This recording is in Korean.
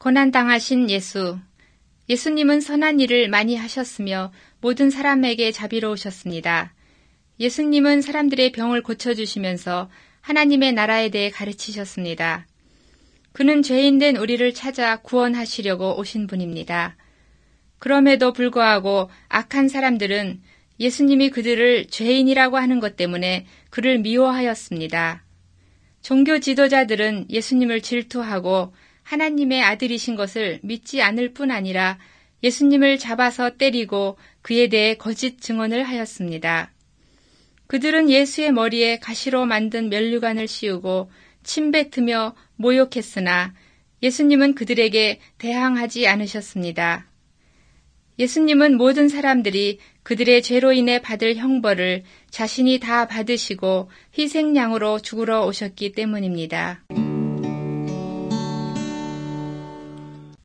고난당하신 예수. 예수님은 선한 일을 많이 하셨으며 모든 사람에게 자비로우셨습니다. 예수님은 사람들의 병을 고쳐주시면서 하나님의 나라에 대해 가르치셨습니다. 그는 죄인된 우리를 찾아 구원하시려고 오신 분입니다. 그럼에도 불구하고 악한 사람들은 예수님이 그들을 죄인이라고 하는 것 때문에 그를 미워하였습니다. 종교 지도자들은 예수님을 질투하고 하나님의 아들이신 것을 믿지 않을 뿐 아니라 예수님을 잡아서 때리고 그에 대해 거짓 증언을 하였습니다. 그들은 예수의 머리에 가시로 만든 면류관을 씌우고 침뱉으며 모욕했으나 예수님은 그들에게 대항하지 않으셨습니다. 예수님은 모든 사람들이 그들의 죄로 인해 받을 형벌을 자신이 다 받으시고 희생양으로 죽으러 오셨기 때문입니다.